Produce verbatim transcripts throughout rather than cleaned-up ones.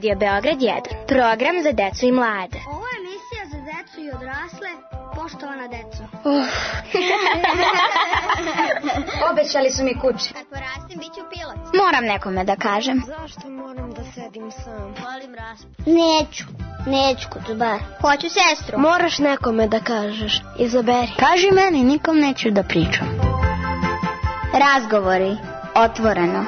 Radio Beograd jedan, program za decu i mlade. Ovo je emisija za decu i odrasle, poštovana deco. Uh. Obećali su mi kuće. Ako rastim, bit ću pilot. Moram nekome da kažem. Zašto moram da sedim sam? Volim raspad. Neću, neću kod bar. Hoću sestru. Moraš nekome da kažeš. Izaberi. Kaži meni, nikom neću da pričam. Razgovori, otvoreno.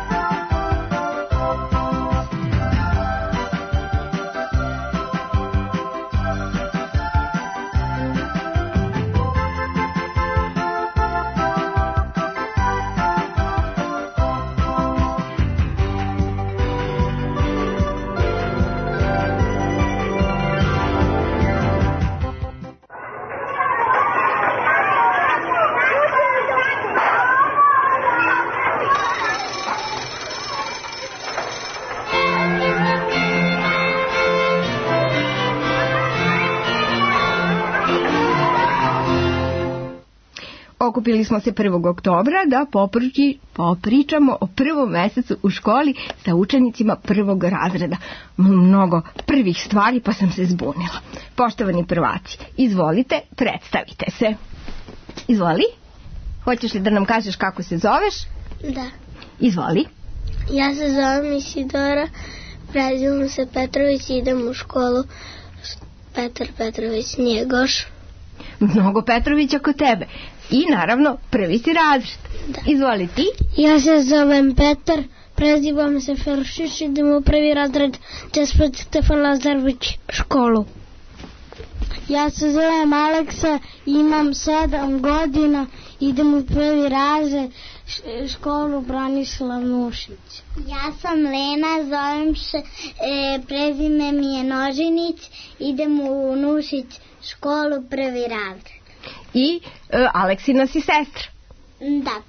Okupili smo se prvog oktobra da popriči, popričamo o prvom mesecu u školi sa učenicima prvog razreda. Mnogo prvih stvari, pa sam se zbunila. Poštovani prvaci, izvolite, predstavite se. Izvoli. Hoćeš li da nam kažeš kako se zoveš? Da. Izvoli. Ja se zovem Isidora, prezivam se Petrović i idem u školu Petar Petrović Njegoš. Mnogo Petrovića kod tebe. I naravno, prvi si razred. Da. Izvoli ti. Ja se zovem Petar, prezivam se Feršić, idem u prvi razred Despot Stefan Lazarević školu. Ja se zovem Aleksa, imam sedam godina, idem u prvi razred školu Branislav Nušić. Ja sam Lena, zovem se, e, prezime mi je Nožinić, idem u Nušić školu prvi razred. I e, Aleksina si sestra. Da.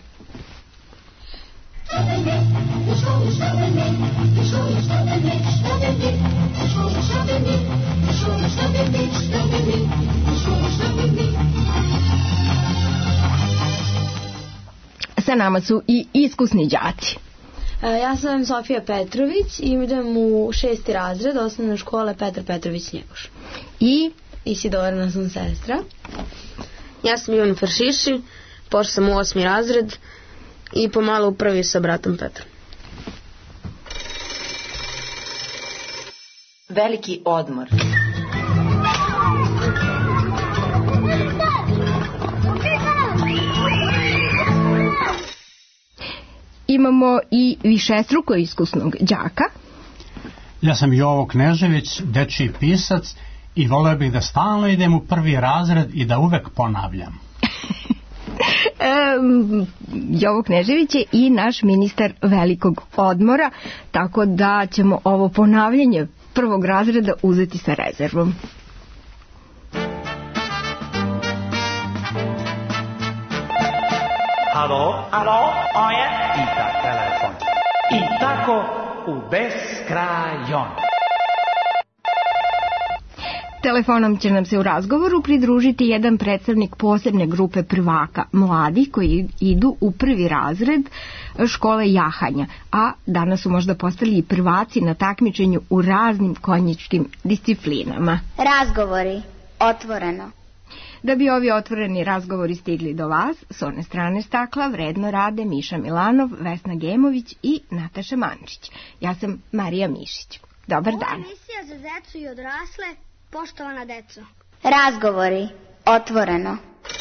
Sa nama su i iskusni đaci. Ja sam Sofija Petrović i idem u šesti razred osnovne škole Petar Petrović Njegoš. I Isidorina sam sestra. Ja sam Ivan Feršiši, pošao sam u osmi razred i pomalo u prvi sa bratom Petrom. Veliki odmor. Imamo i višestruko iskusnog đaka. Ja sam Jovo Knežević, dečiji pisac i voleo bih da stalno idem u prvi razred i da uvek ponavljam. Um, Jovo Knežević je i naš ministar velikog odmora, tako da ćemo ovo ponavljanje prvog razreda uzeti sa rezervom. Alo, alo, ovo je Ita telefon. I tako u beskrajon. Telefonom će nam se u razgovoru pridružiti jedan predstavnik posebne grupe prvaka, mladih koji idu u prvi razred škole jahanja, a danas su možda postali i prvaci na takmičenju u raznim konjičkim disciplinama. Razgovori, otvoreno. Da bi ovi otvoreni razgovori stigli do vas, s one strane stakla vredno rade Miša Milanov, Vesna Gemović i Nataša Mančić. Ja sam Marija Mišić. Dobar dan. Ovo je emisija za decu i odrasle, poštovana deco. Razgovori, otvoreno.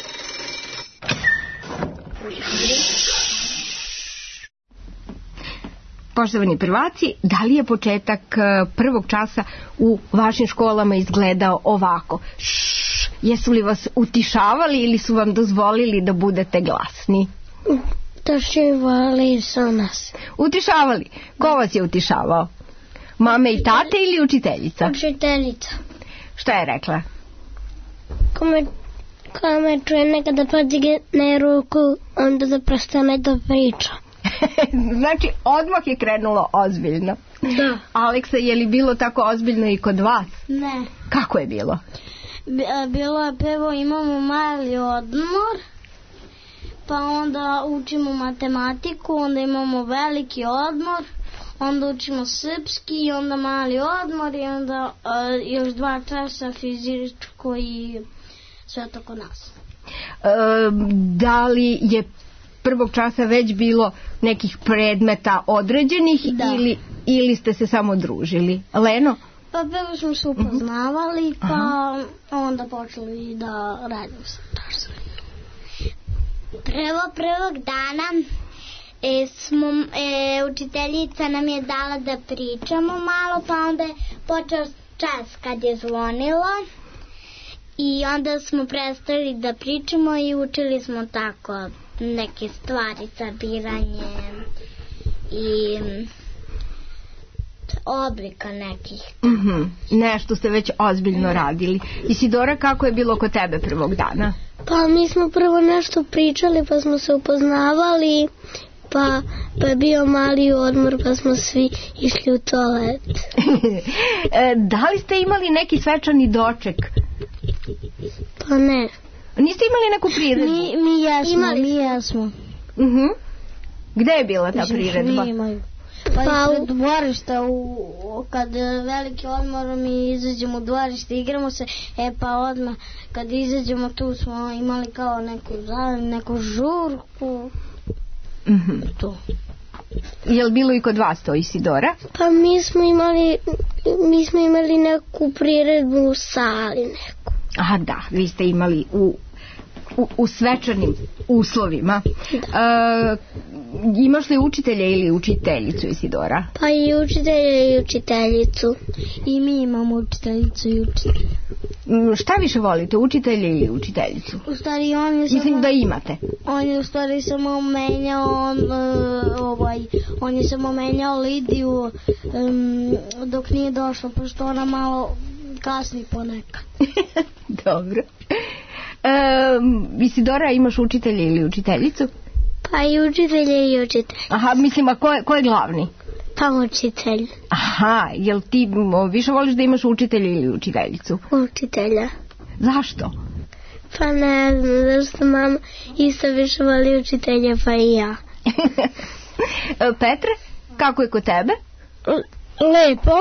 Poštovani prvaci, da li je početak prvog časa u vašim školama izgledao ovako? Šš, jesu li vas utišavali ili su vam dozvolili da budete glasni? Utišavali su nas. Utišavali? Ko vas je utišavao? Mame i tate ili učiteljica? Učiteljica. Šta je rekla? Kome, kome čuje nekada podigne ruku, onda da prestane da priča. Znači, odmah je krenulo ozbiljno. Da. Aleksa, je li bilo tako ozbiljno i kod vas? Ne. Kako je bilo? Bilo je prvo imamo mali odmor, pa onda učimo matematiku, onda imamo veliki odmor, onda učimo srpski i onda mali odmor i onda uh, još dva časa fizičko i sve to kod nas. E, da li je prvog časa već bilo nekih predmeta određenih ili, ili ste se samo družili? Leno? Pa prvo smo se upoznavali, pa Aha. onda počeli da radimo sa časovima. Prvo prvog dana e, smo, e, učiteljica nam je dala da pričamo malo, pa onda je počeo čas kad je zvonilo i onda smo prestali da pričamo i učili smo tako neke stvari, sabiranje i oblika nekih. Mm-hmm. Nešto ste već ozbiljno radili. Isidora, kako je bilo kod tebe prvog dana? Pa mi smo prvo nešto pričali, pa smo se upoznavali, pa, pa je bio mali odmor, pa smo svi išli u toalet. Da li ste imali neki svečani doček? Pa ne. Niste imali neku priredbu? Mi, mi jesmo, imali mi jesmo. Uh-huh. Gde je bila ta priredba? Mi imaju. Pa, pa ispred dvorišta, u, kad veliki odmor mi izađemo u dvorište, igramo se, e pa odmah kad izađemo tu smo imali kao neku, neku žurku. Mm-hmm. To. Je li bilo i kod vas to, Isidora? Pa mi smo imali, mi smo imali neku priredbu u sali neku. Aha, da, vi ste imali u, u, u svečanim uslovima. Da. E, imaš li učitelja ili učiteljicu, Isidora? Pa i učitelja i učiteljicu. I mi imamo učiteljicu i učitelja. Šta više volite, učitelja ili učiteljicu? U stvari on je samo... Mislim da imate. On je u stvari samo menjao on, uh, ovaj, on je samo menjao Lidiju um, dok nije došla, pošto ona malo kasni ponekad. Dobro. Um, Isidora, imaš učitelja ili učiteljicu? Pa i učitelja i učitelj. Aha, mislim, a ko je, ko je glavni? Pa učitelj. Aha, jel ti više voliš da imaš učitelja ili učiteljicu? Učitelja. Zašto? Pa ne znam, zašto mama isto više voli učitelja, pa i ja. Petre, kako je kod tebe? Lepo.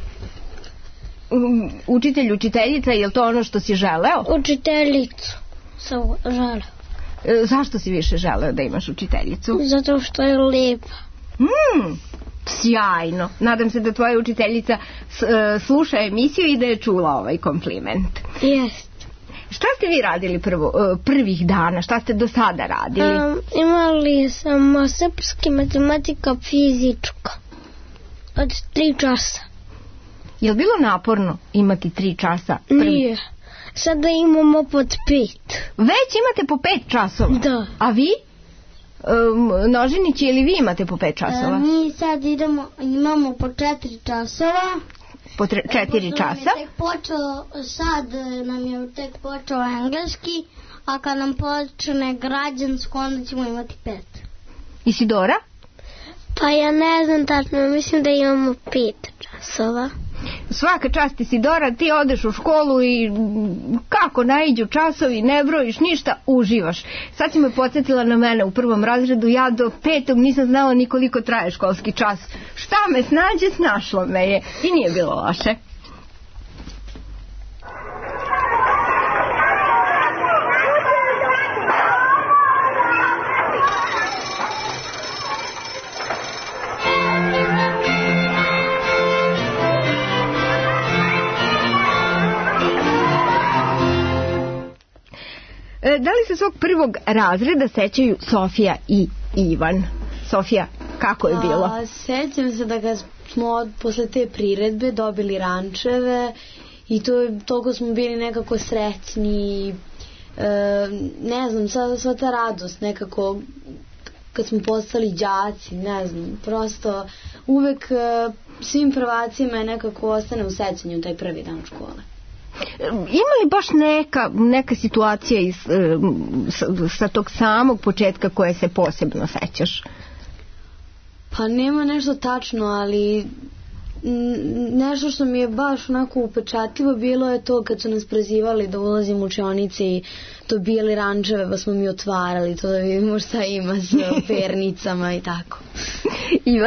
Učitelj, učiteljica, je li to ono što si želeo? Učiteljicu sam želeo. E, zašto si više želeo da imaš učiteljicu? Zato što je lepa. Hmm, sjajno. Nadam se da tvoja učiteljica s, uh, sluša emisiju i da je čula ovaj kompliment. Jest. Šta ste vi radili prvo, uh, prvih dana? Šta ste do sada radili? Um, imali sam srpski, matematika, fizička. Od tri časa. Je li bilo naporno imati tri časa? Prvi? Nije. Sada imamo pod pet. Već imate po pet časova? Da. A vi? Um, Nožinić, ili vi imate po pet časova? A, mi sad idemo, imamo po četiri časova. Po tre, četiri časa? Nam je tek počeo, sad nam je tek počeo engleski, a kad nam počne građansko, onda ćemo imati pet. Isidora? Pa ja ne znam tačno, mislim da imamo pet časova. Svaka čast, Isidora, ti odeš u školu i kako naiđu časovi, ne brojiš ništa, uživaš. Sad si me podsjetila na mene u prvom razredu, ja do petog nisam znala ni koliko traje školski čas. Šta me snađe, snašlo me je i nije bilo loše. Da li se svog prvog razreda sećaju Sofija i Ivan? Sofija, kako je bilo? A, sećam se da kad smo posle te priredbe dobili rančeve i to, toliko smo bili nekako srećni. E, ne znam, sada sva ta radost nekako kad smo postali đaci, ne znam, prosto uvek svim prvacima je nekako ostane u sećanju taj prvi dan škole. Ima li baš neka, neka situacija iz, sa, sa tog samog početka koje se posebno sećaš? Pa nema nešto tačno, ali nešto što mi je baš onako upečatljivo bilo je to kad su nas prezivali da ulazimo u učionice i dobijali rančeve pa smo mi otvarali to da vidimo šta ima s pernicama i tako. Ivane?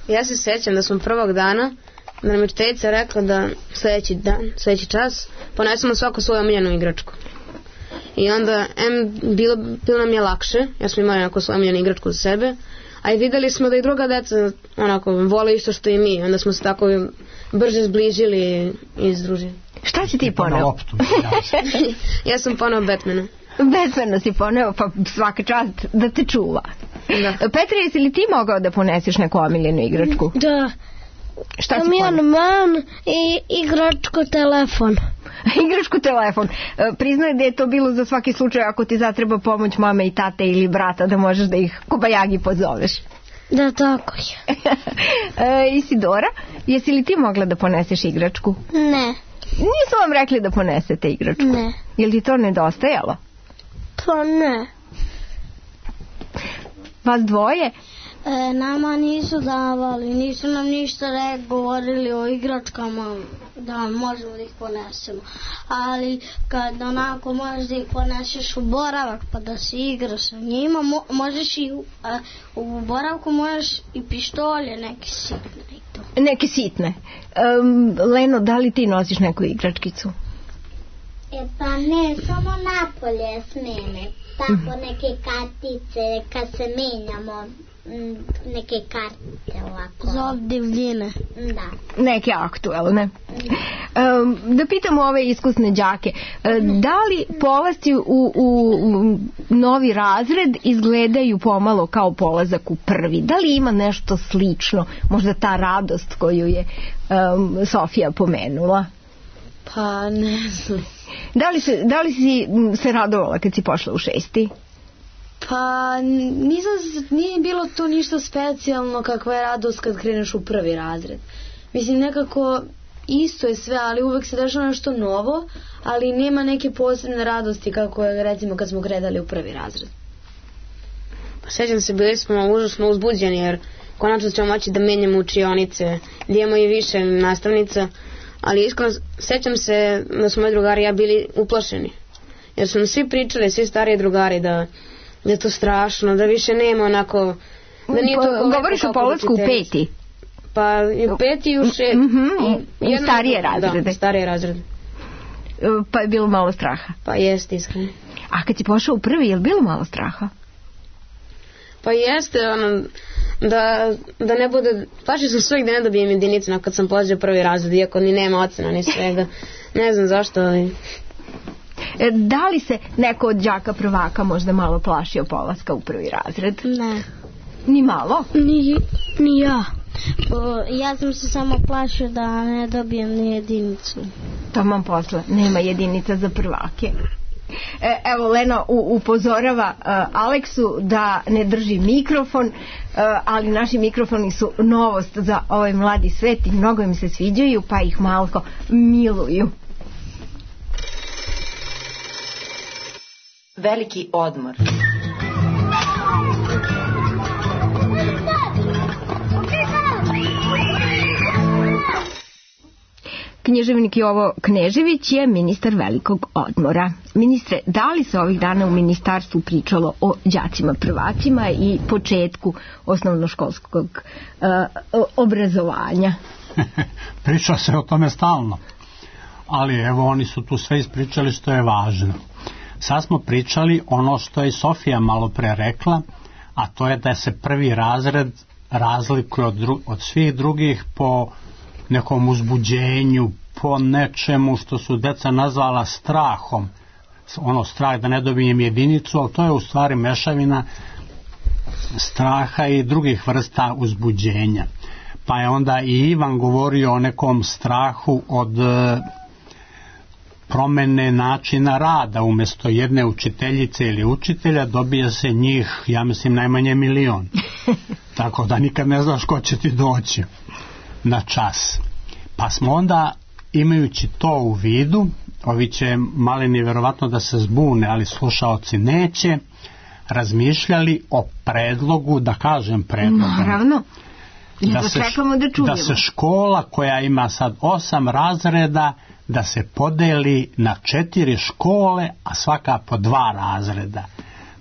Ja se sjećam da smo prvog dana, da nam je učiteljica rekla da sljedeći dan, sljedeći čas, ponesemo svako svoju omiljenu igračku. I onda, em, bilo, bilo nam je lakše, ja smo imali onako svoju omiljenu igračku za sebe, a i vidjeli smo da i druga deca onako vole isto što i mi, onda smo se tako brže zbližili i združili. Šta si ti poneo? Ja sam poneo Batmana. Batmana si poneo, pa svaka čast da te čuva. Da. Petra, jesi li ti mogao da poneseš neku omiljenu igračku? Da. Šta si poneo? Kamion man i igračku telefon. Igračku telefon. Priznaj da je to bilo za svaki slučaj ako ti zatreba pomoć mame i tate ili brata, da možeš da ih kobajagi pozoveš. Da, tako je. e, Isidora, jesi li ti mogla da poneseš igračku? Ne. Nisu vam rekli da ponesete igračku? Ne. Je li ti to nedostajalo? Pa ne. Vas dvoje? E, nama nisu davali, nisu nam ništa re, govorili o igračkama, da možemo da ih ponesemo. Ali kad onako možeš da ih poneseš u boravak pa da se igraš sa njima, mo, možeš i u, a, u boravku možeš i pištolje, neke sitne i to. Neke sitne. Um, Leno, da li ti nosiš neku igračkicu? E pa ne, samo napolje s mene. Tako neke kartice, kad se menjamo, neke karte ovako. Zov divljine. Da. Neke aktuelne. Um, da pitamo ove iskusne đake, da li polasci u, u, u novi razred izgledaju pomalo kao polazak u prvi? Da li ima nešto slično? Možda ta radost koju je um, Sofija pomenula? Pa ne znam. Da li, se, da li si se radovala kad si pošla u šesti? Pa nisam, nije bilo to ništa specijalno kakva je radost kad kreneš u prvi razred. Mislim, nekako isto je sve, ali uvek se dešava nešto novo, ali nema neke posebne radosti kako je recimo kad smo kretali u prvi razred. Pa sjećam se, bili smo užasno uzbuđeni jer konačno ćemo moći da menjamo učionice, gdje imamo i više nastavnica, ali iskreno sjećam se da smo moji drugari i ja bili uplašeni. Jer su nam svi pričali, svi stariji drugari, da, da je to strašno, da više nema onako... Da nije to govoriš o polasku u peti? Pa i u peti i u šest. Mm-hmm. I, I starije razrede. Da, starije razrede. Pa je bilo malo straha? Pa jeste, iskreno. A kad si pošao u prvi, je li bilo malo straha? Pa jeste, ono, da, da ne bude, plašio sam svojeg da ne dobijem jedinicu no, kad sam pođeo prvi razred, iako ni nema ocena ni svega, ne znam zašto, ali... E, da li se neko od đaka prvaka možda malo plašio polaska u prvi razred? Ne. Ni malo? Ni, ni ja. O, ja sam se samo plašio da ne dobijem ni jedinicu. Taman posle, nema jedinica za prvake. E, evo Leno u, upozorava uh, Aleksu da ne drži mikrofon, uh, ali naši mikrofoni su novost za ovaj mladi svet i mnogo im se sviđaju pa ih malko miluju. Veliki odmor. Književnik Jovo Knežević je ministar velikog odmora. Ministre, da li se ovih dana u ministarstvu pričalo o đacima prvacima i početku osnovnoškolskog uh, obrazovanja? Priča se o tome stalno. Ali evo oni su tu sve ispričali što je važno. Sad smo pričali ono što je Sofija malo pre rekla, a to je da se prvi razred razlikuje od, dru- od svih drugih po nekom uzbuđenju, po nečemu što su deca nazvala strahom, ono strah da ne dobijem jedinicu, ali to je u stvari mešavina straha i drugih vrsta uzbuđenja. Pa je onda i Ivan govorio o nekom strahu od e, promene načina rada, umjesto jedne učiteljice ili učitelja dobije se njih, ja mislim, najmanje milion. Tako da nikad ne znaš ko će ti doći na čas. Pa smo onda, imajući to u vidu, ovi će malini vjerovatno da se zbune, ali slušaoci neće, razmišljali o predlogu, da kažem predlogu. Naravno. Da se, da, da se škola koja ima sad osam razreda, da se podeli na četiri škole, a svaka po dva razreda.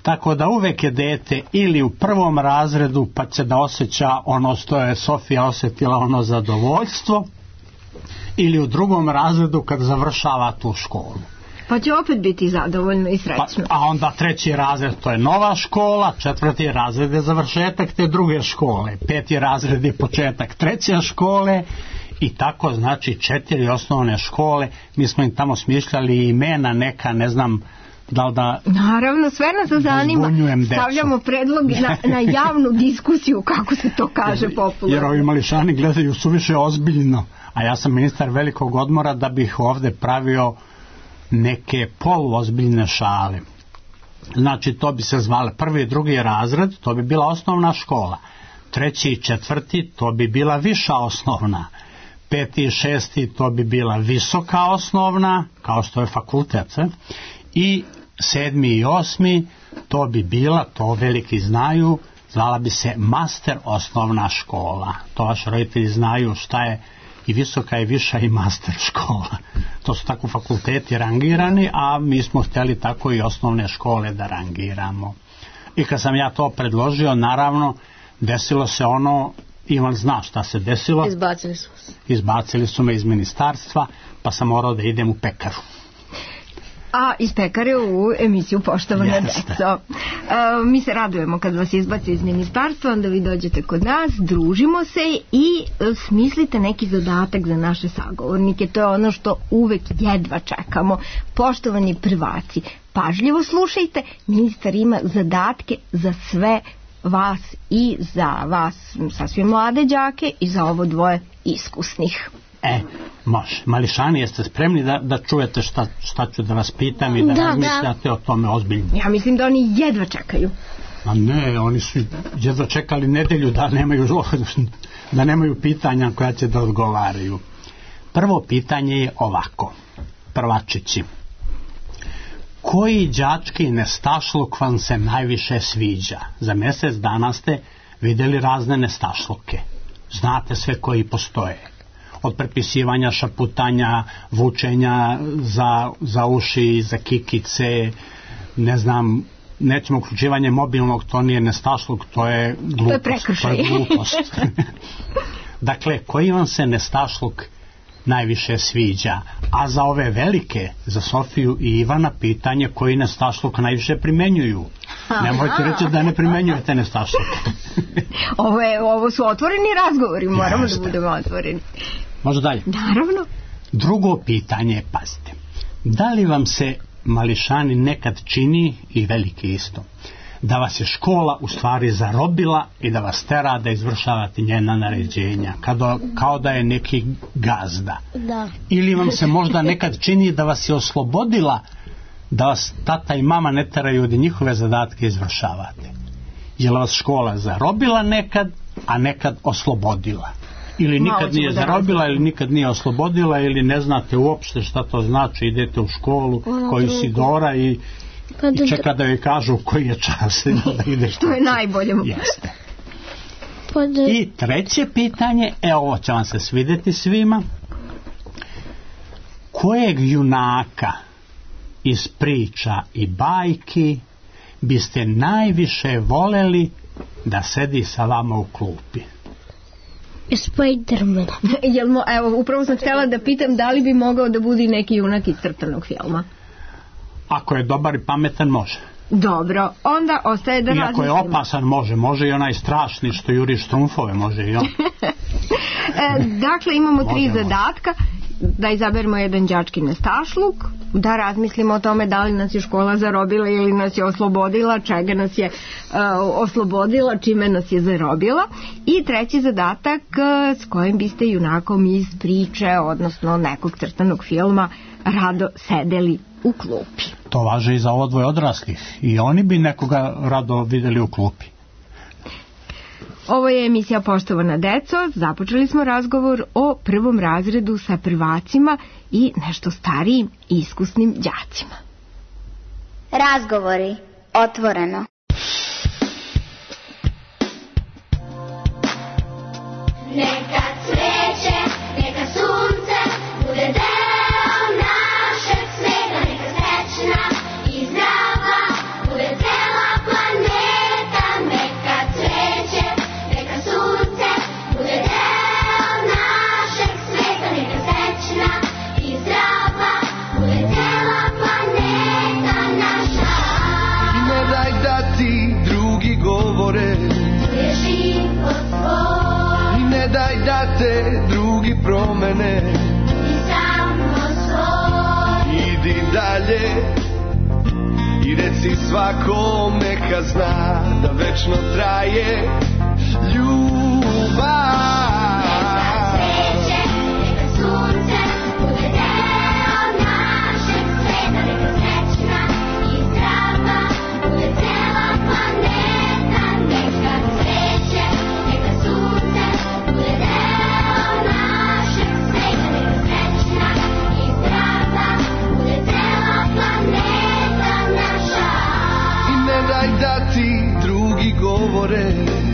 Tako da uvek je dete ili u prvom razredu pa će da osjeća ono što je Sofija osjetila, ono zadovoljstvo, ili u drugom razredu kad završava tu školu. Pa će opet biti zadovoljno i srećno. Pa, a onda treći razred, to je nova škola, četvrti razred je završetak te druge škole, peti razred je početak treće škole i tako, znači četiri osnovne škole. Mi smo im tamo smišljali imena neka, ne znam da li da... Naravno, sve nas zanima. Stavljamo predlog na, na javnu diskusiju, kako se to kaže popularno. Jer ovi mališani gledaju suviše ozbiljno, a ja sam ministar velikog odmora da bih ovde pravio neke poluozbiljne šale. Znači, to bi se zvale prvi i drugi razred, to bi bila osnovna škola. Treći i četvrti, to bi bila viša osnovna. Peti i šesti, to bi bila visoka osnovna, kao što je fakultet. I sedmi i osmi, to bi bila, to veliki znaju, zvala bi se master osnovna škola. To vaši roditelji znaju šta je i visoka i viša i master škola. To su tako fakulteti rangirani, a mi smo htjeli tako i osnovne škole da rangiramo. I kad sam ja to predložio, naravno, desilo se ono, Ivan zna šta se desilo. Izbacili su se. Izbacili su me iz ministarstva, pa sam morao da idem u pekaru. A iz pekare u emisiju Poštovana deco. E, mi se radujemo kad vas izbaci iz ministarstva, onda vi dođete kod nas, družimo se i e, smislite neki zadatak za naše sagovornike. To je ono što uvek jedva čekamo. Poštovani prvaci, pažljivo slušajte, ministar ima zadatke za sve vas i za vas sasvim mlade đake i za ovo dvoje iskusnih. E, može. Mališani, jeste spremni da, da čujete šta, šta ću da vas pitam i da, da razmišljate da. o tome ozbiljno? Ja mislim da oni jedva čekaju. A ne, oni su jedva čekali nedelju da nemaju, da nemaju pitanja koja će da odgovaraju. Prvo pitanje je ovako. Prvačići. Koji đački nestašluk vam se najviše sviđa? Za mjesec dana ste vidjeli razne nestašluke. Znate sve koji postoje. Od prepisivanja, šaputanja, vučenja za, za uši, za kikice, ne znam, nećemo uključivanje mobilnog, to nije nestašluk, to je glupost. To je prekršaj. To je glupost. Dakle, koji vam se nestašluk najviše sviđa? A za ove velike, za Sofiju i Ivana, pitanje koji nestašluk najviše primenjuju. Nemojte reći da ne primenjujete nestašluk. ovo, je, ovo su otvoreni razgovori, moramo Jeste. da budemo otvoreni. Može dalje? Naravno. Drugo pitanje je, pazite, da li vam se, mališani, nekad čini, i veliki isto, da vas je škola u stvari zarobila i da vas tera da izvršavate njena naređenja, kao, kao da je neki gazda? Da. Ili vam se možda nekad čini da vas je oslobodila, da vas tata i mama ne teraju da njihove zadatke izvršavate? Je li vas škola zarobila nekad, a nekad oslobodila? Ili nikad nije zarobila, ili nikad nije oslobodila, ili ne znate uopšte šta to znači, idete u školu koju Sidora i, i čeka da joj kažu koji je čas da ideš. To je najbolje. Jeste. I treće pitanje, e ovo će vam se svidjeti svima. Kojeg junaka iz priča i bajki biste najviše voleli da sedi sa vama u klupi? Spider-Man. Evo, upravo sam htjela da pitam da li bi mogao da budi neki junak iz crtanog filma. Ako je dobar i pametan, može. Dobro, onda ostaje da razmislimo. I ako je opasan, može. Može i onaj strašni što juri štrumfove, može i on. e, dakle, imamo tri može, zadatka. Da izaberemo jedan đački nestašluk, da razmislimo o tome da li nas je škola zarobila ili nas je oslobodila, čega nas je uh, oslobodila, čime nas je zarobila. I treći zadatak uh, s kojim biste junakom iz priče, odnosno nekog crtanog filma, rado sedeli u klupi. To važe i za ovo dvoje odraslih. I oni bi nekoga rado vidjeli u klupi. Ovo je emisija Poštovana deco. Započeli smo razgovor o prvom razredu sa prvacima i nešto starijim i iskusnim đacima. Razgovori otvoreno. Neka cveće, neka sunce bude deo našeg sveta, neka srećna i zdrava bude cela daj da te drugi promene, i samo svoj. Idi dalje i reci svakom neka zna da večno traje ljubav. Govore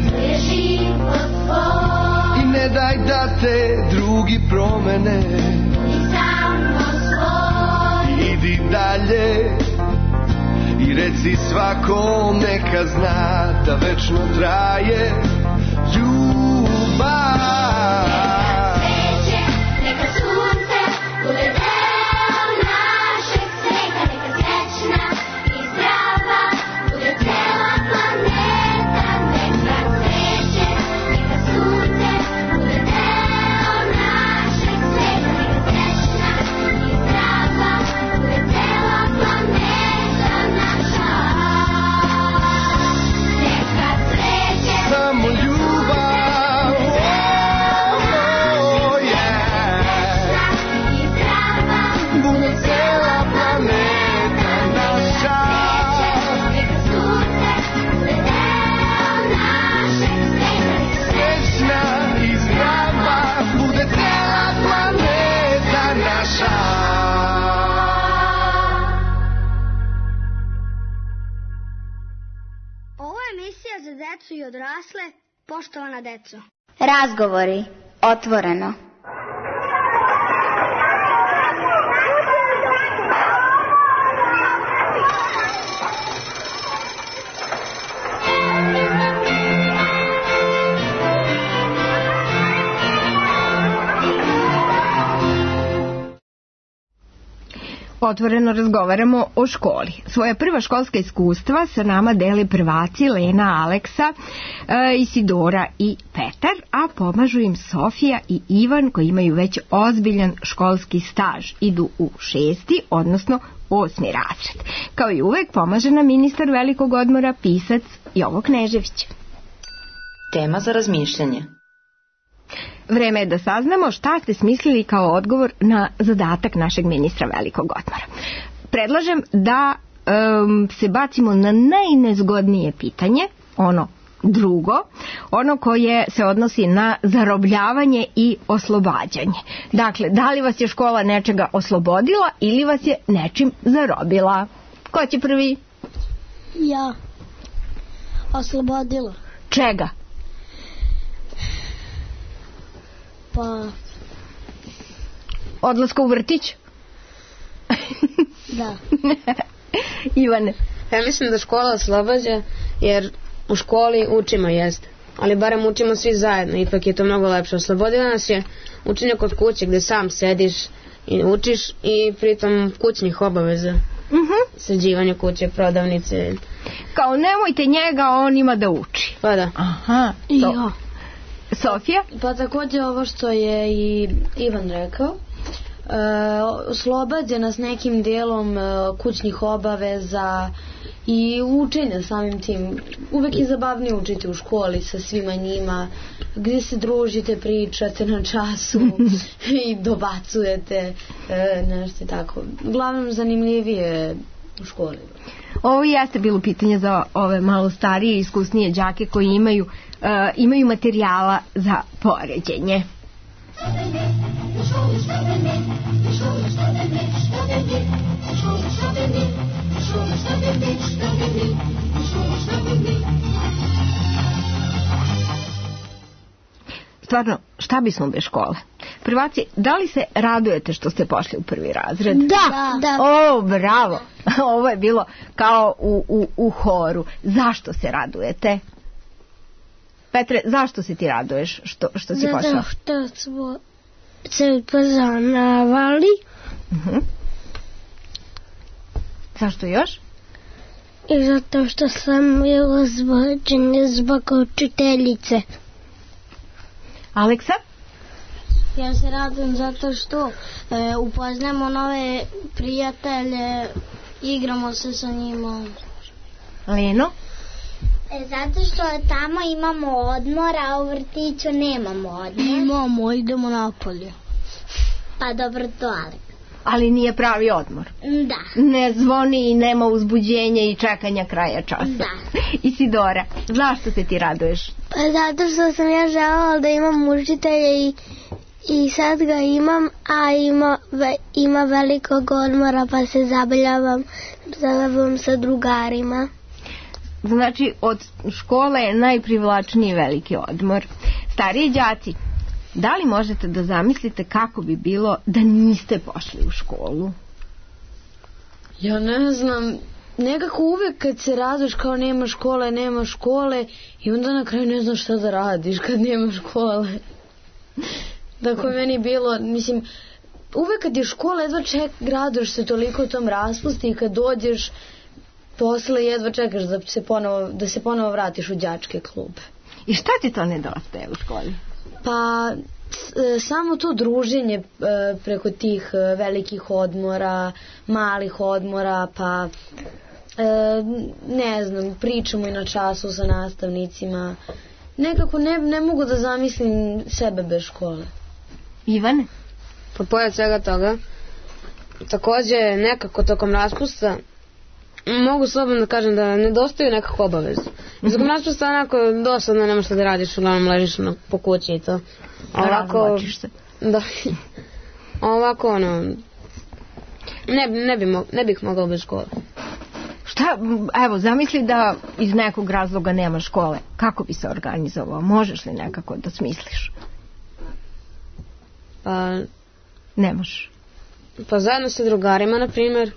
i ne daj da te drugi promene, i samo svoj. Idi dalje i reci svakom neka zna da večno traje ljubav. Za decu i odrasle, poštovana deco. Razgovori, otvoreno. Otvoreno razgovaramo o školi. Svoja prva školska iskustva sa nama dele prvaci Lena, Aleksa, e, Isidora i Petar, a pomažu im Sofija i Ivan koji imaju već ozbiljan školski staž. Idu u šesti, odnosno osmi razred. Kao i uvek pomaže nam ministar velikog odmora, pisac Jovo Knežević. Tema za razmišljanje. Vreme je da saznamo šta ste smislili kao odgovor na zadatak našeg ministra velikog odmora. Predlažem da um, se bacimo na najnezgodnije pitanje, ono drugo, ono koje se odnosi na zarobljavanje i oslobađanje. Dakle, da li vas je škola nečega oslobodila ili vas je nečim zarobila? Ko će prvi? Ja. Oslobodila. Čega? Pa... Odlaska u vrtić? Da. Ivane? Ja mislim da škola oslobađa, jer u školi učimo, jeste. Ali barem učimo svi zajedno, ipak je to mnogo lepše. Oslobodila nas je učenje kod kuće gde sam sediš i učiš i pritom kućnih obaveza. Uh-huh. Sređivanje kuće, prodavnice. Kao nemojte njega, on ima da uči. Pa da. Aha. I to. ja. Sofija? Pa također ovo što je i Ivan rekao, e, oslobađa nas nekim dijelom e, kućnih obaveza i učenja samim tim. Uvek je zabavnije učiti u školi sa svima njima, gdje se družite, pričate na času i dobacujete, e, nešto tako. Uglavnom zanimljivije u školi. Ovo jeste bilo pitanje za ove malo starije i iskusnije đake koji imaju, uh, imaju materijala za poređenje. Stvarno, šta bismo bez škole? Prvaci, da li se radujete što ste pošli u prvi razred? Da, da. O, bravo. Ovo je bilo kao u, u, u horu. Zašto se radujete? Petre, zašto se ti raduješ što, što si pošao? Zato što smo se upoznavali. Uh-huh. Zašto još? I zato što sam bila zvođena zbog učiteljice. Aleksa? Ja se radujem zato što e, upoznamo nove prijatelje, igramo se sa njima. Leno? E, zato što tamo imamo odmor, a u vrtiću nemamo odmor. Imamo, idemo napolje. Pa dobro to, ali. Ali nije pravi odmor. Da. Ne zvoni i nema uzbuđenja i čekanja kraja časa. Da. Isidora, zašto se ti raduješ? Pa zato što sam ja želela da imam učitelja i, i sad ga imam, a ima, ve, ima velikog odmora pa se zabavljavam, zabavljavam sa drugarima. Znači, od škole je najprivlačniji veliki odmor. Stariji đaci, da li možete da zamislite kako bi bilo da niste pošli u školu? Ja ne znam, nekako uvek kad se raduješ kao nema škole, nema škole i onda na kraju ne znaš šta da radiš kad nema škole. Tako je meni bilo, mislim, uvek kad je škola jedva ček, raduješ se toliko u tom raspusti i kad dođeš posle jedva čekaš da se ponovo, da se ponovo vratiš u đačke klube. I šta ti to nedostaje u školi? Pa s, samo to druženje e, preko tih e, velikih odmora, malih odmora, pa e, ne znam, pričamo i na času sa nastavnicima. Nekako ne, ne mogu da zamislim sebe bez škole. Ivane? Pa pored svega toga, takođe nekako tokom raspusta mogu slobodno da kažem da nedostaju nekako obaveze. Mm-hmm. Tokom raspusta onako dosadno nemaš šta da radiš, uglavnom ležiš na, po kući i to. Ovako, se. Da. Ovako ono, ne, ne, bi mo, ne bih mogao bez škole. Šta, evo, zamisli da iz nekog razloga nema škole. Kako bi se organizovao? Možeš li nekako da smisliš? Pa... Ne možeš. Pa zajedno sa drugarima, na primjer,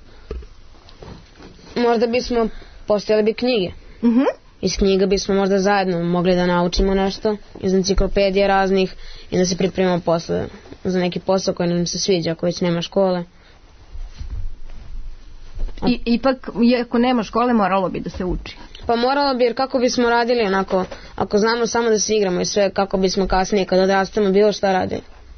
možda bismo postojali bi knjige. Mhm. Iz knjiga bismo možda zajedno mogli da naučimo nešto, iz enciklopedije raznih i da se pripremamo posle za neki posao koji nam se sviđa ako već nema škole. I, ipak, ako nema škole, moralo bi da se uči. Pa moralo bi, jer kako bismo radili onako, ako znamo samo da se igramo i sve, kako bismo kasnije kad odrastemo bilo šta radili.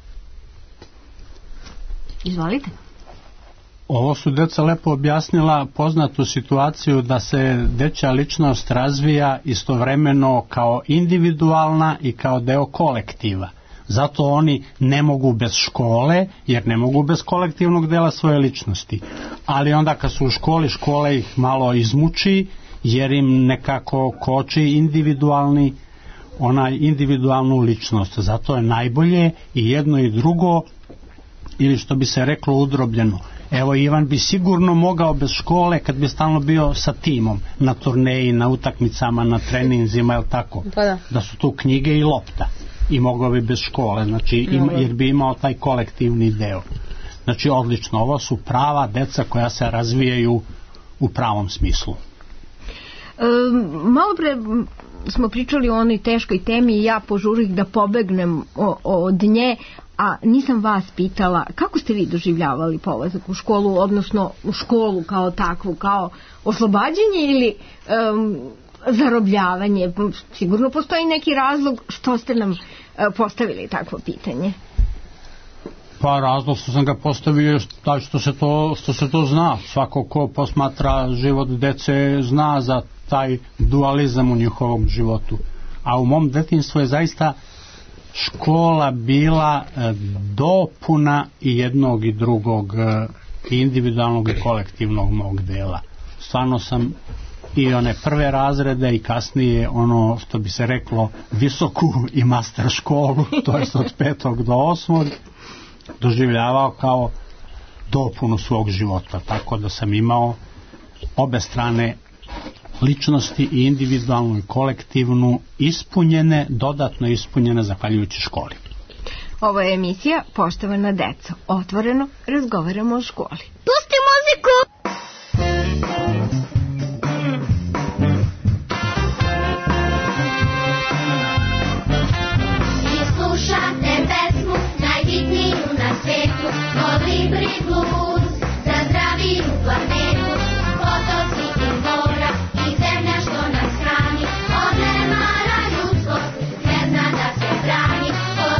Izvolite. Ovo su deca lepo objasnila poznatu situaciju da se dečja ličnost razvija istovremeno kao individualna i kao deo kolektiva. Zato oni ne mogu bez škole, jer ne mogu bez kolektivnog dela svoje ličnosti. Ali onda kad su u školi, škola ih malo izmuči, jer im nekako koči individualni, onaj individualnu ličnost. Zato je najbolje i jedno i drugo, ili što bi se reklo udrobljeno. Evo, Ivan bi sigurno mogao bez škole kad bi stalno bio sa timom na turneji, na utakmicama, na treninzima, je li tako? Pa da. Da su tu knjige i lopta i mogao bi bez škole, znači ima, jer bi imao taj kolektivni deo. Znači odlično, ovo su prava deca koja se razvijaju u pravom smislu. E, malo pre smo pričali o onoj teškoj temi i ja požurih da pobegnem o, od nje, a nisam vas pitala kako ste vi doživljavali polazak u školu, odnosno u školu kao takvu, kao oslobađanje ili um, zarobljavanje. Sigurno postoji neki razlog što ste nam uh, postavili takvo pitanje. Pa razlog što sam ga postavio je taj što se to, što se to zna. Svako ko posmatra život dece zna za taj dualizam u njihovom životu. A u mom detinjstvu je zaista škola bila dopuna i jednog i drugog, i individualnog i kolektivnog mog dela. Stvarno sam i one prve razrede i kasnije ono što bi se reklo visoku i master školu, to je od petog do osmog, doživljavao kao dopunu svog života, tako da sam imao obe strane ličnosti i individualnu i kolektivnu ispunjene, dodatno ispunjene zahvaljujući školi. Ovo je emisija Poštovana deco. Otvoreno razgovaramo o školi. Pusti muziku! Vi slušate pesmu najbitniju na svetu, Modli Blues za zdraviju planetu. Potoci i mora i zemlja što nas hrani, od nemara ljudskost ne zna da se brani.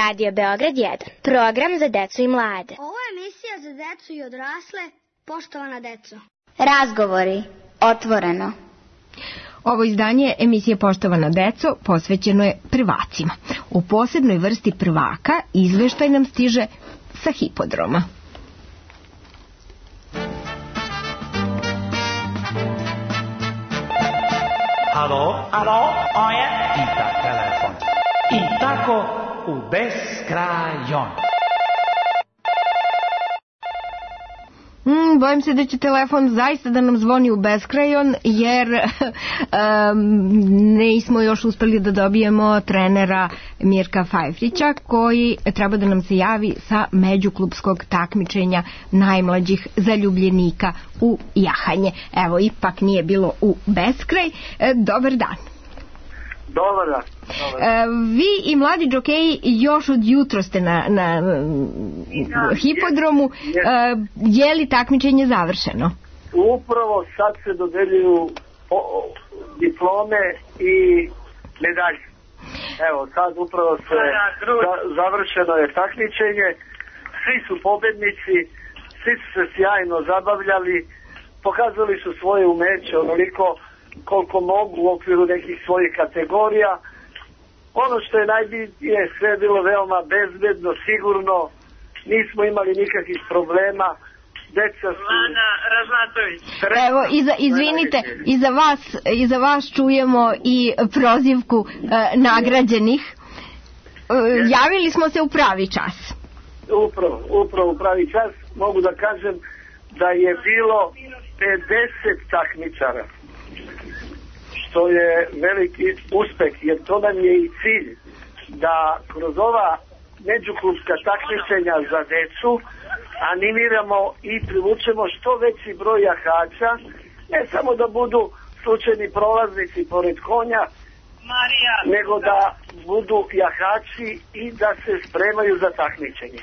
Radio Beograd jedan. Program za decu i mlade. Ovo je emisija za decu i odrasle, poštovana deco. Razgovori. Otvoreno. Ovo izdanje emisije Poštovana deco posvećeno je prvacima. U posebnoj vrsti prvaka izveštaj nam stiže sa hipodroma. Alo, alo, ovo je Ita telefon. I tako u beskrajon. Mm, bojim se da će telefon zaista da nam zvoni u beskrajon, jer um, nismo još uspeli da dobijemo trenera Mirka Fajfrića, koji treba da nam se javi sa međuklubskog takmičenja najmlađih zaljubljenika u jahanje. Evo, ipak nije bilo u beskraj. E, dobar dan. Dobar dan. E, vi i mladi džokeji još od jutro ste na, na, na hipodromu. E, je li takmičenje završeno? Upravo sad se dodeljuju diplome i medalje. Evo, sad upravo se za, završeno je takmičenje. Svi su pobednici, svi su se sjajno zabavljali, pokazali su svoje umeće onoliko koliko mogu u okviru nekih svojih kategorija. Ono što je najbitnije, sve je bilo veoma bezbedno, sigurno, nismo imali nikakvih problema. Deca su... Lana Razmatović. Evo, iza, izvinite, iza vas, iza vas čujemo i prozivku e, nagrađenih. E, javili smo se u pravi čas. Upravo, upravo u pravi čas. Mogu da kažem da je bilo pedeset takmičara, što je veliki uspeh, jer to nam je i cilj, da kroz ova međuklubska takmičenja za decu animiramo i privučemo što veći broj jahača, ne samo da budu slučajni prolaznici pored konja, Marija, nego da budu jahači i da se spremaju za takmičenje.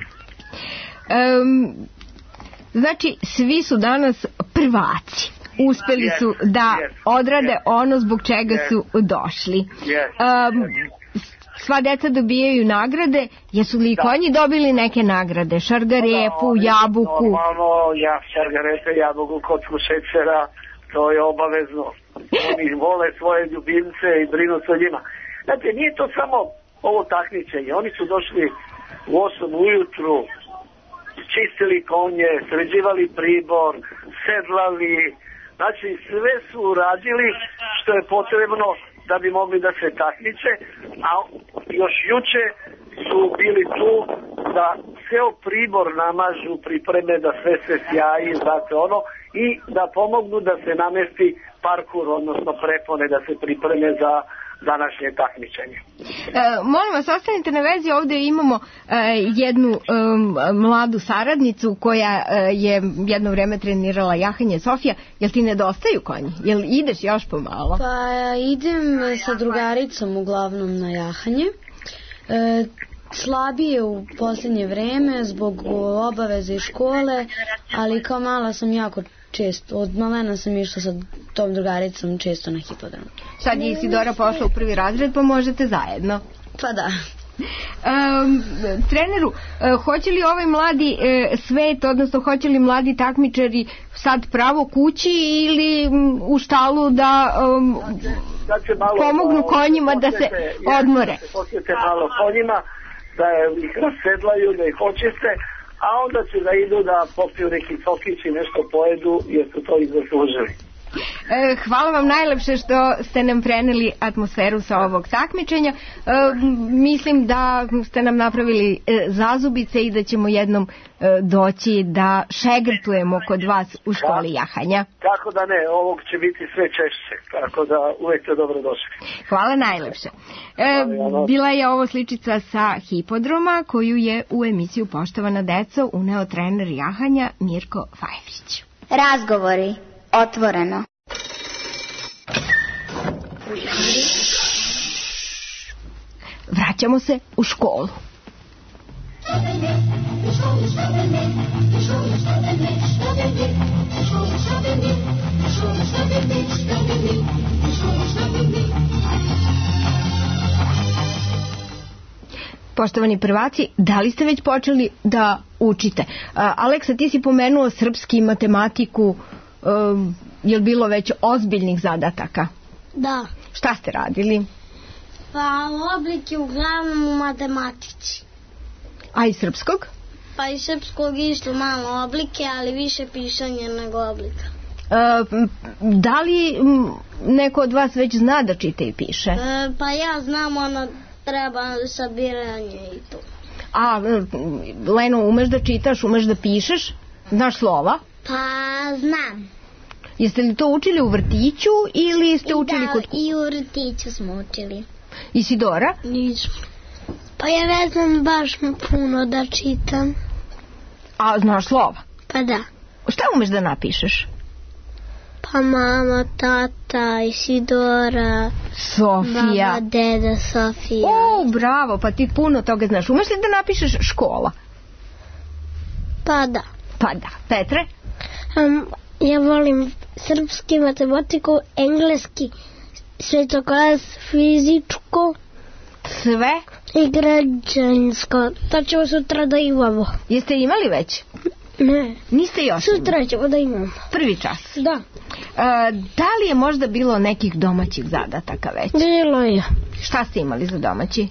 Um, znači, svi su danas prvaci. Uspeli su da odrade ono zbog čega su došli. Um, sva deca dobijaju nagrade. Jesu li konji dobili neke nagrade? Šargarepu, jabuku? Normalno, ja šargarepe, jabuku, kocku šećera, to je obavezno. Oni vole svoje ljubimce i brinu se o njima. Znate, nije to samo ovo takmičenje. Oni su došli u osam ujutru, čistili konje, sređivali pribor, sedlali. Znači, sve su uradili što je potrebno da bi mogli da se takmiče, a još juče su bili tu da ceo pribor namažu, pripreme da sve se sjaji, znate ono, i da pomognu da se namesti parkur, odnosno prepone, da se pripreme za današnje takmičenje. E, molim vas, ostanite na vezi, ovdje imamo e, jednu e, mladu saradnicu koja e, je jedno vreme trenirala jahanje. Sofija, jel ti nedostaju konji? Jel ideš još pomalo? Pa idem sa drugaricom uglavnom na jahanje. E, slabije u posljednje vreme zbog obaveze i škole, ali kao mala sam jako često, od malena sam išla sa tom drugaricom često na hipodrom. Sad je Isidora pošla u prvi razred, pa možete zajedno. Pa da. Um, treneru, uh, hoće li ovaj mladi uh, svet, odnosno hoće li mladi takmičari sad pravo kući ili um, u štalu da um, malo, pomognu konjima da se odmore? Da se posjete malo konjima, da ih rasedlaju, da ih očiste, a onda će da idu da popiju neki sokić i nešto pojedu, jer su to i zaslužili. Hvala vam najlepše što ste nam preneli atmosferu sa ovog takmičenja. Mislim da ste nam napravili zazubice i da ćemo jednom doći da šegrtujemo kod vas u školi jahanja. Tako da ne, ovog će biti sve češće, tako da uvek ste dobro došli. Hvala najlepše. Bila je ovo sličica sa hipodroma koju je u emisiju Poštovana deco uneo trener jahanja Mirko Fajfrić. Razgovori. Otvoreno. Vraćamo se u školu. Poštovani prvaci, da li ste već počeli da učite? A, Aleksa, ti si pomenuo srpski, matematiku, um, je li bilo već ozbiljnih zadataka? Da. Šta ste radili? Pa oblik je uglavnom u matematici. A i srpskog? Pa i srpskog isto malo oblike, ali više pisanje nego oblika. E, da li neko od vas već zna da čita i piše? E, pa ja znam, ono treba sabiranje i to. A, Leno, umeš da čitaš, umeš da pišeš? Znaš slova? Pa znam. Jeste li to učili u vrtiću ili ste učili da, kod kuće? I u vrtiću smo učili. Isidora? Nisam. Pa ja ne znam baš puno da čitam. A znaš slova? Pa da. Šta umeš da napišeš? Pa mama, tata, Isidora, Sofija. Baba, deda, Sofija. O, bravo, pa ti puno toga znaš. Umeš li da napišeš škola? Pa da. Pa da. Petre? Um, ja volim srpski, matematiku, engleski, svetoklas, fizičko. Sve? I građansko. To ćemo sutra da imamo. Jeste imali već? Ne. Niste još? Sutra ćemo da imamo. Prvi čas? Da. E, da li je možda bilo nekih domaćih zadataka već? Bilo je. Šta ste imali za domaći?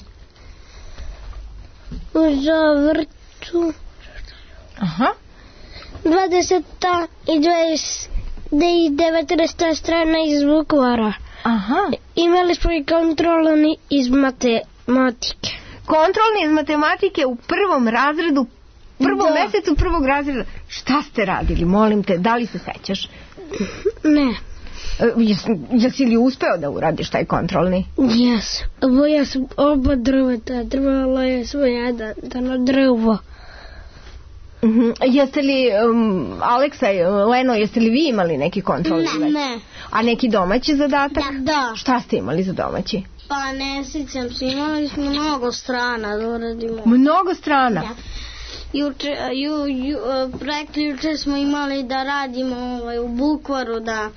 Za vrtu. Aha. dvadeseta i dvadeset devetnaesta strana iz Vukovara. Aha. Imali smo i kontrolni iz matematike. Kontrolni iz matematike u prvom razredu, prvom da. mesecu prvog razreda. Šta ste radili, molim te, da li se sećaš? Ne. Jesi, jesi li uspeo da uradiš taj kontrolni? Jes. Ovo ja sam oba drveta, drvala je sve jedan, dano drvo. Mm-hmm. Jeste li, um, Aleksa i Leno, jeste li vi imali neki kontrolni? Ne, ne. A neki domaći zadatak? Da, da. Šta ste imali za domaći? Pa ne sjećam se, imali smo mnogo strana da uradimo. Mnogo strana? Da. Juče, ju, ju, preključe smo imali da radimo ovaj, u bukvaru, da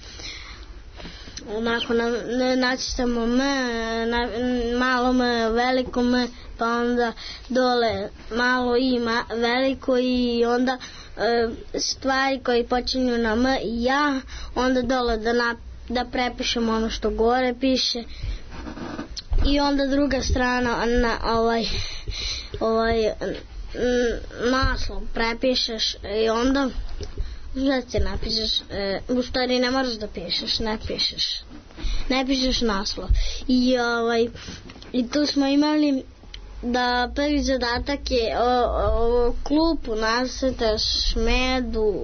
onako na, na, nacrtamo M, na, malo M, veliko M, pa onda dole malo I, ma, veliko I, onda e, stvari koje počinju na M i ja, onda dole da, na, da prepišemo ono što gore piše. I onda druga strana na ovaj, ovaj naslov prepišeš i onda šta ti napišeš, e, u stvari ne moraš da pišeš, ne pišeš, ne pišeš naslov. I, ovaj, i tu smo imali da prvi zadatak je o, o klupu nasrtaš medu.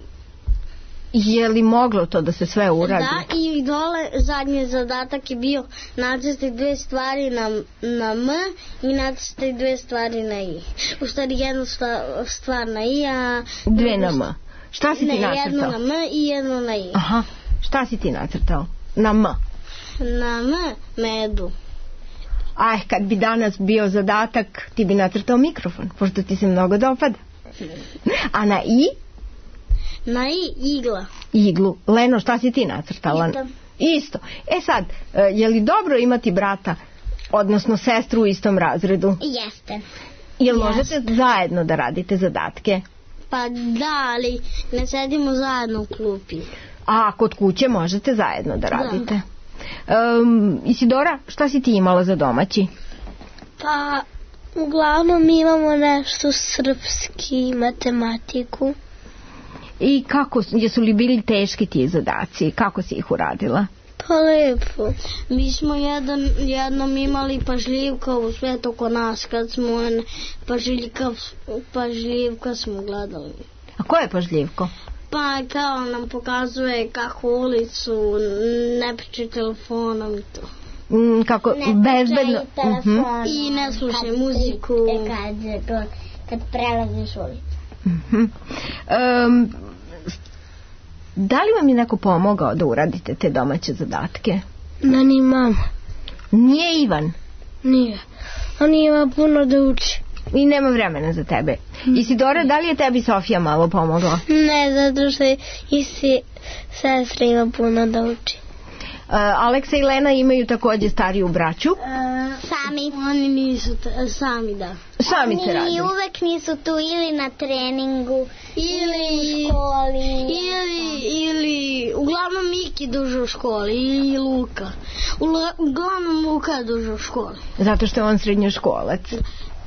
Je li moglo to da se sve uradi? Da, i dole zadnji zadatak je bio nacrtaj dve stvari na, na M i nacrtaj dve stvari na I. U stvari jednu stvar na I, a... Dve na M. Šta si ti ne, nacrtao? Jednu na M i jednu na I. Aha, šta si ti nacrtao? Na M? Na M, medu. Aj, kad bi danas bio zadatak, ti bi nacrtao mikrofon, pošto ti se mnogo dopada. A na I? Na I, igla. Iglu. Leno, šta si ti nacrtala? Isto. Isto. E sad, je li dobro imati brata, odnosno sestru u istom razredu? Jeste. Jel možete zajedno da radite zadatke? Pa da, ali ne sedimo zajedno u klupi. A kod kuće možete zajedno da radite? Da. Um, Isidora, šta si ti imala za domaći? Pa, uglavnom imamo nešto srpski, matematiku. I kako, jesu li bili teški ti zadaci? Kako si ih uradila? Pa lepo. Mi smo jedan, jednom imali pažljivka u svetu oko nas, kad smo pažljivka, pažljivka smo gledali. A ko je pažljivko? Pa kao nam pokazuje kako ulicu, ne pričaj telefonom i to. Mm, kako ne bezbedno. Uh-huh. I ne slušaj muziku. Kad, kad, kad prelaziš ulicu. Uh-huh. Um, da li vam je neko pomogao da uradite te domaće zadatke? Da ni mama. Nije Ivan? Nije. On ima puno da uči. I nema vremena za tebe. Isidora, da li je tebi Sofija malo pomogla? Ne, zato što i si sestra ima puno da uči. Aleksa i Lena imaju takođe stariju braću. Sami. Oni nisu t- sami, da. Sami se radi. Oni uvek nisu tu ili na treningu, Ili u školi. Ili, ili uglavnom Miki duže u školi, ili Luka. Ula- Uglavnom Luka je duže u školi. Zato što je on srednjoškolac. E,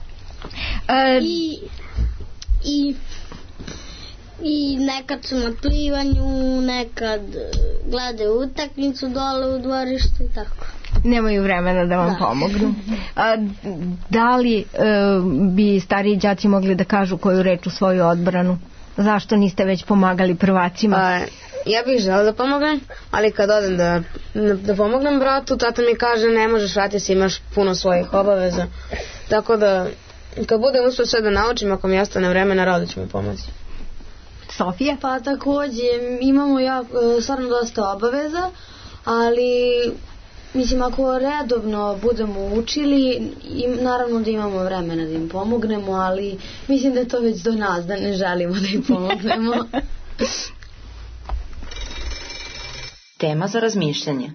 I, i, I nekad su na plivanju, nekad gledaju utakmicu dole u dvorištu i tako. Nemaju vremena da vam Da. pomognu. A, da li e, bi stariji đaci mogli da kažu koju reč u svoju odbranu? Zašto niste već pomagali prvacima? Pa, ja bih želeo da pomognem, ali kad odem da, da pomognem bratu, tata mi kaže ne možeš, vrati se, imaš puno svojih obaveza. Tako da, kad budem uspio sve da naučim, ako mi ostane vremena, rado ću mu pomoći. Sofija? Pa takođe, imamo ja, stvarno dosta obaveza, ali mislim, ako redovno budemo učili, im, naravno da imamo vremena da im pomognemo, ali mislim da je to već do nas, da ne želimo da im pomognemo. Tema za razmišljanje.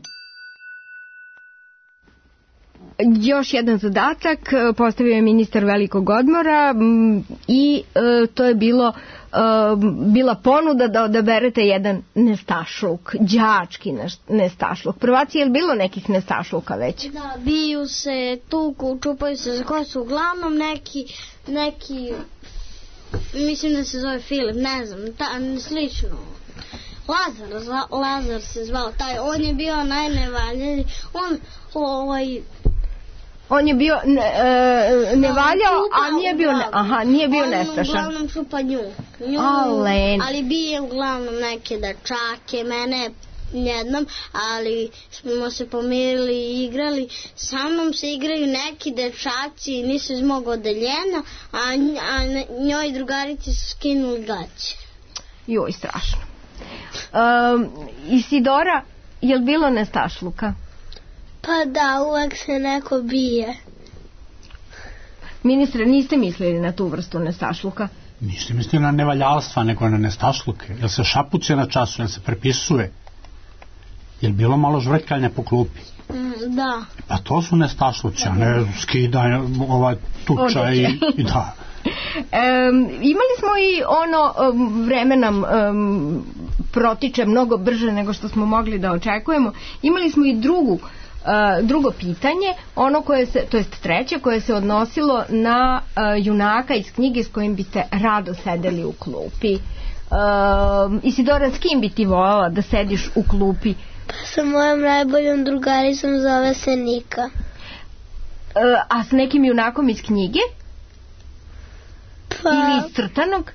Još jedan zadatak postavio je ministar velikog odmora m, i e, to je bilo e, bila ponuda da odaberete jedan nestašluk, đački neš- nestašluk. Prvaci, je li bilo nekih nestašluka već? Da, biju se, tuku, čupaju se za kosu, uglavnom neki, neki, mislim da se zove Filip, ne znam, ta, slično. Lazar, zva, Lazar se zvao taj, on je bio najnevaljeni, on, ovaj, On je bio ne, e, ne valjao, a nije bio ne, aha, nije bio on nestašan. uglavnom čupa nju, nju Alen. ali bije uglavnom neke dečake, mene jednom, ali smo se pomirili i igrali. Sa mnom se igraju neki dečaci, nisu iz mog odeljenja, a, a njoj drugarici su skinuli gaće. Joj, strašno. Um, Isidora, je li bilo nestašluka? Pa da, uvek se neko bije. Ministre, niste mislili na tu vrstu nestašluka? Niste mislili na nevaljalstva, nego na nestašluke. Jel se šapuće na času, jel se prepisuje? Jel bilo malo žvrkanja po klupi? Mm, da. Pa to su nestašluće, a ne skidanje, ova tuča i, i da. Um, imali smo i ono um, vreme nam um, protiče mnogo brže nego što smo mogli da očekujemo. Imali smo i drugu Uh, drugo pitanje, ono koje se, to jest treće, koje se odnosilo na uh, junaka iz knjige s kojim biste rado sedeli u klupi. Uh, Isidora, s kim bi ti voljela da sediš u klupi? Pa sa mojom najboljom drugaricom, zove se Nika. Uh, a s nekim junakom iz knjige? Pa... Ili iz crtanog?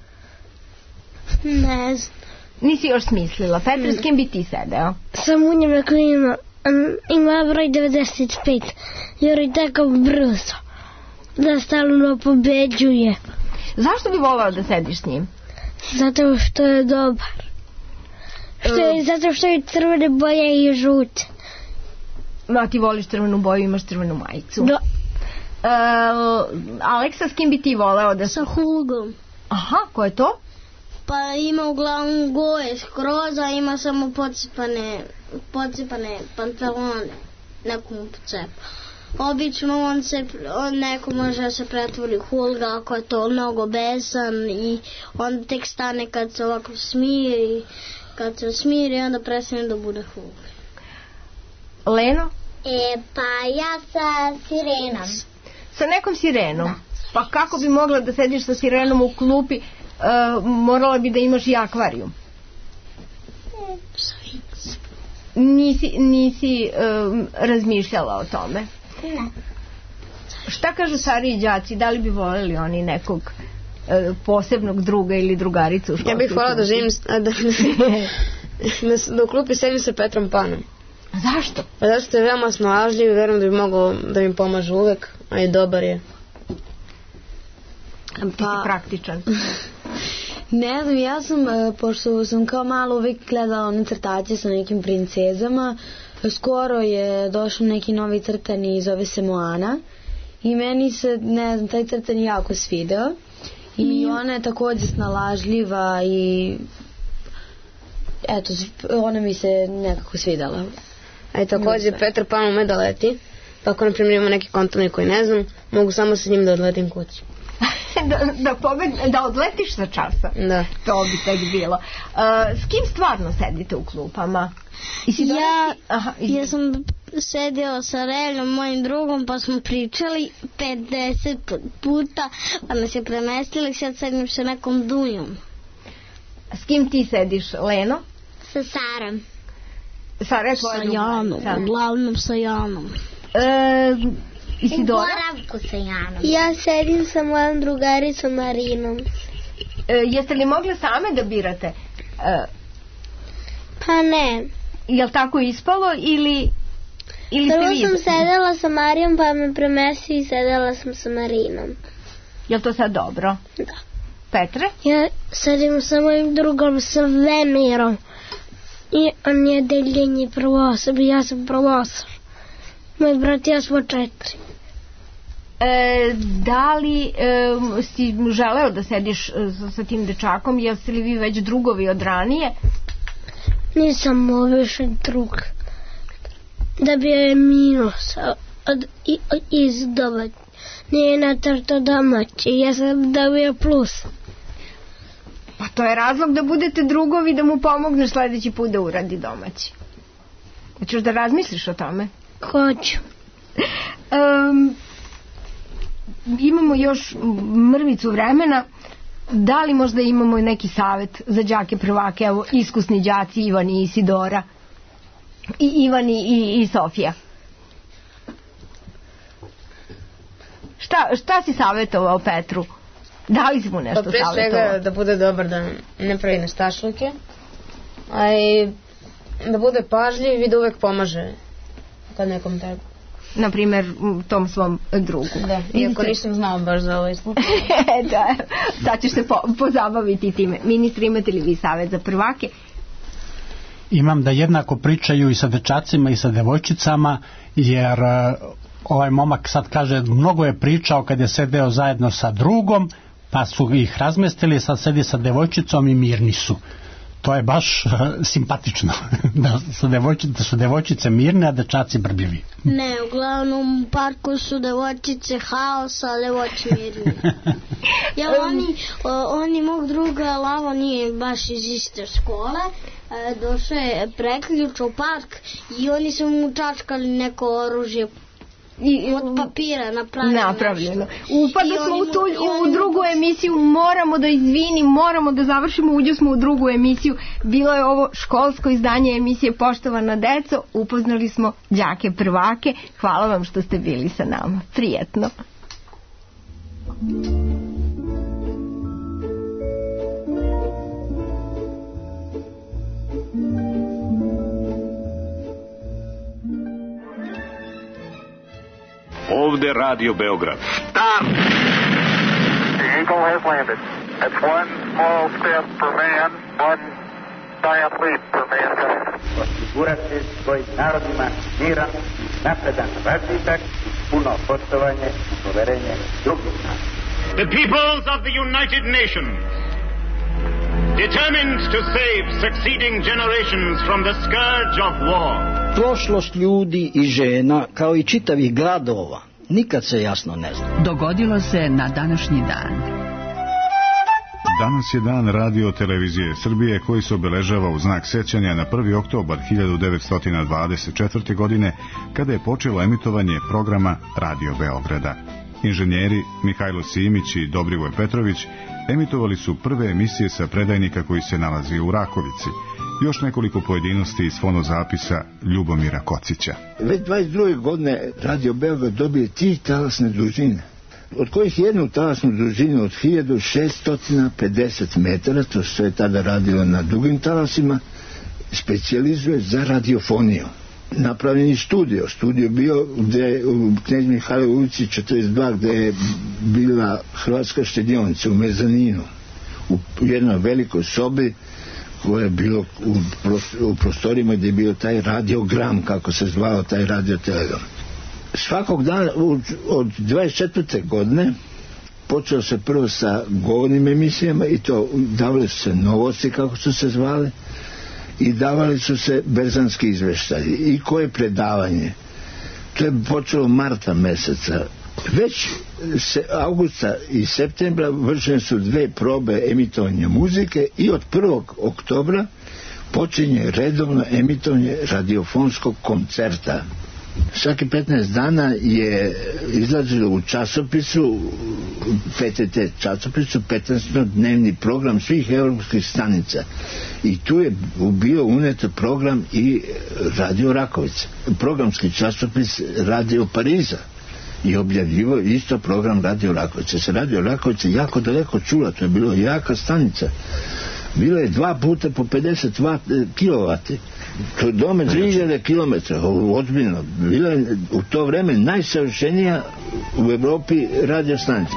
Ne znam. Nisi još smislila. Petra, s kim bi ti sedeo? Sa Munjem na kojima ima broj devedeset pet. Jer je tako brzo da stalno pobeđuje. Zašto bi volao da sediš s njim? Zato što je dobar. Što je, zato što je crvene boje i žute. Ma, ti voliš crvenu boju, imaš crvenu majicu. Da. Uh, Aleksa, s kim bi ti voleo da... Sa Hulgom. Aha, ko je to? Pa ima uglavnom goje skroz, a ima samo podsipane, podsipane pantalone. Neko mu pocepa. Obično on se, on neko može da se pretvori Hulga ako je to mnogo besan i on tek stane kad se ovako smiri. Kad se smiri, onda prestane da bude Hulga. Leno? E, pa ja sa sirenom. Sa nekom sirenom? Da. Pa kako bi mogla da sediš sa sirenom u klupi? Uh, morala bi da imaš i akvarijum. Nisi, nisi um, razmišljala o tome? Ne. Šta kažu stariji đaci? Da li bi voljeli oni nekog uh, posebnog druga ili drugaricu u školi? Ja bih voljela da živim da, da, da, da u klupi sedim sa Petrom Panom. Zašto? Pa zato što je veoma snalažljiv i verujem da bi mogao da mi pomaže uvek, a i dobar je. Ti si praktičan. Ne znam, ja sam, pošto sam kao malo uvijek gledala one crtaće sa nekim princezama, skoro je došao neki novi crtani, zove se Moana, i meni se, ne znam, taj crtani jako svideo i mm. ona je također snalažljiva i eto, ona mi se nekako svidela. A i takođe Petar Pan ume da leti, pa ako na primjer ima neki kontamni koji ne znam, mogu samo sa njim da odletim kući. da, da, pobeg, da odletiš sa časa. Da. To bi tek bilo. Uh, s kim stvarno sedite u klupama? Ja, Aha, ja sam sedjela sa Reljom, mojim drugom, pa smo pričali pedeset puta, pa nas je premestili, sad sedim sa nekom Dunjom. S kim ti sediš, Leno? Sa Sarom. Sara je tvoja druga? Sa Janom, uglavnom sa Janom. E, Isidora? Boravku sa Janom. Ja sedim sa mojom drugaricom Marinom. E, jeste li mogli same da birate? E, pa ne. Je li tako ispalo ili... ili Prvo sam sedela sa Marijom, pa me premestio i sedela sam sa Marinom. Je li to sad dobro? Da. Petre? Ja sedim sa mojim drugom Svemirom. I on je deljenje prvosob i ja sam prvosob. Moj brat i ja smo četiri. E, da li e, si želeo da sediš sa, sa tim dečakom? Jeste li vi već drugovi od ranije? Nisam više drug. Da bi je minus od, od, iz domaći. Nije natrto domaći. Ja sam da bi je plus. Pa to je razlog da budete drugovi, da mu pomogneš sledeći put da uradi domaći. Hoćeš da razmisliš o tome? Hoću. Um, imamo još mrvicu vremena. Da li možda imamo neki savet za đake prvake? Evo, iskusni đaci Ivan i Isidora. I Ivan i, i Sofija. Šta, šta si savjetovao Petru? Da li si mu nešto savjetovao? Pa pre svega da bude dobar, da ne pravi nestašluke, a i da bude pažljiv i da uvek pomaže kad nekom treba. Naprimer tom svom drugu. Da, iako nisam znao baš za ovaj slučaj. Da, sad ćeš se po, pozabaviti time. Ministri, imate li vi savjet za prvake? Imam da jednako pričaju i sa dečacima i sa devojčicama, jer ovaj momak sad kaže, mnogo je pričao kad je sedeo zajedno sa drugom, pa su ih razmestili, sad sedi sa devojčicom i mirni su. To je baš uh, simpatično, da, su devojčice, da su devojčice mirne, a dečaci brbljivi. Ne, uglavnom u parku su devojčice haos, a devojči mirni. Ja, oni, o, oni mog druga Lava nije baš iz iste škole, e, došao je preključ u park i oni su mu čačkali neko oružje I, od papira napravljeno. napravljeno. Upadu smo u, tu, u drugu emisiju, moramo da izvini, moramo da završimo, uđu smo u drugu emisiju. Bilo je ovo školsko izdanje emisije Poštovana deco, upoznali smo đake prvake. Hvala vam što ste bili sa nama. Prijetno. Ovde Radio Beograd. Stop! The Eagle has landed. That's one small step for man, one giant leap for mankind. Osigurati svojim narodima miran, napredan razvitak, puno poštovanje i poverenje drugih naroda. The peoples of the United Nations, determined to save succeeding generations from the scourge of war. Prošlost ljudi i žena, kao i čitavih gradova, nikad se jasno ne zna. Dogodilo se na današnji dan. Danas je dan radio televizije Srbije koji se obeležava u znak sećanja na prvi oktobar hiljadu devetsto dvadeset četvrte. godine, kada je počelo emitovanje programa Radio Beograda. Inženjeri Mihajlo Simić i Dobrivoj Petrović emitovali su prve emisije sa predajnika koji se nalazi u Rakovici. Još nekoliko pojedinosti iz fonozapisa Ljubomira Kocića. Već dvadeset druge godine Radio Beograd dobije tri talasne dužine, od kojih jednu talasnu dužinu od hiljadu šeststo pedeset metara, to se je tada radilo na dugim talasima, specijalizuje za radiofoniju. Napravljeni studio, studio bio gde u Knez Mihajlo ulici četrdeset dva, gde je bila Hrvatska štedionica u mezaninu, u jednoj velikoj sobi koje je bilo u, u prostorima gdje je bio taj radiogram, kako se zvao taj radiotelegram. Svakog dana od dvadeset četvrte. godine počeo se prvo sa govornim emisijama i to davale su se novosti, kako su se zvale, i davali su se berzanski izveštaji i koje predavanje. To je počelo marta meseca. Već se avgusta i septembra vršene su dve probe emitovanja muzike i od prvog oktobra počinje redovno emitovanje radiofonskog koncerta. Svaki petnaest dana je izlazilo u časopisu, P T T časopisu, petnaestodnevni program svih evropskih stanica. I tu je bio unet program i Radio Rakovica. Programski časopis Radio Pariza i objavljivo isto program Radio Rakovica. Se Radio Rakovica jako daleko čula, to je bilo jaka stanica. Bila je dva puta po pedeset kilovati. To je dome tri hiljade kilometra, ozbiljno. Bila je u to vreme najsavršenija u Evropi radio stanica.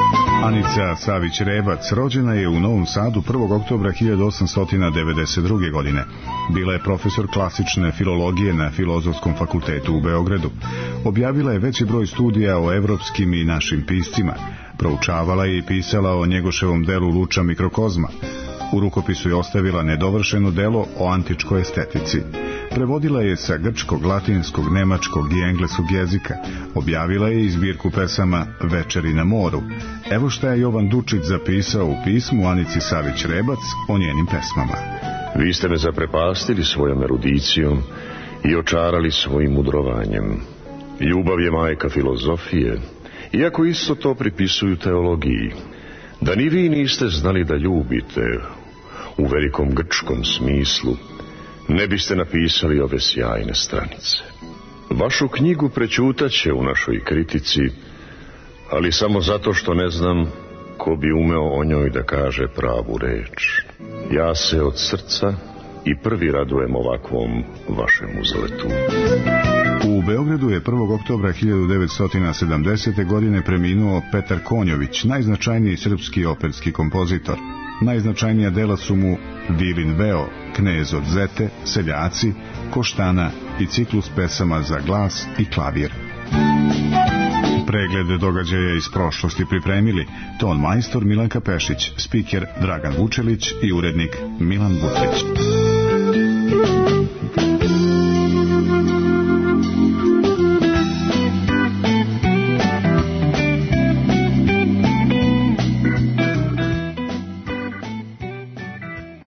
Anica Savić-Rebac rođena je u Novom Sadu prvog oktobra hiljadu osamsto devedeset druge. godine. Bila je profesor klasične filologije na Filozofskom fakultetu u Beogradu. Objavila je veći broj studija o evropskim i našim piscima. Proučavala je i pisala o Njegoševom delu Luča mikrokozma. U rukopisu je ostavila nedovršeno delo o antičkoj estetici. Prevodila je sa grčkog, latinskog, nemačkog i engleskog jezika. Objavila je i zbirku pesama Večeri na moru. Evo šta je Jovan Dučić zapisao u pismu Anici Savić-Rebac o njenim pesmama. Vi ste me zaprepastili svojom erudicijom i očarali svojim mudrovanjem. Ljubav je majka filozofije, iako isto to pripisuju teologiji. Da ni vi niste znali da ljubite u velikom grčkom smislu, ne biste napisali ove sjajne stranice. Vašu knjigu prećutaće u našoj kritici, ali samo zato što ne znam ko bi umeo o njoj da kaže pravu reč. Ja se od srca i prvi radujem ovakvom vašem uzletu. U Beogradu je prvog oktobra hiljadu devetsto sedamdesete. godine preminuo Petar Konjović, najznačajniji srpski operski kompozitor. Najznačajnija dela su mu Vilin Veo, Knez od Zete, Seljaci, Koštana i ciklus pesama za glas i klavir. Pregled događaja iz prošlosti pripremili ton majstor Milanka Pešić, spiker Dragan Vučelić i urednik Milan Butlić.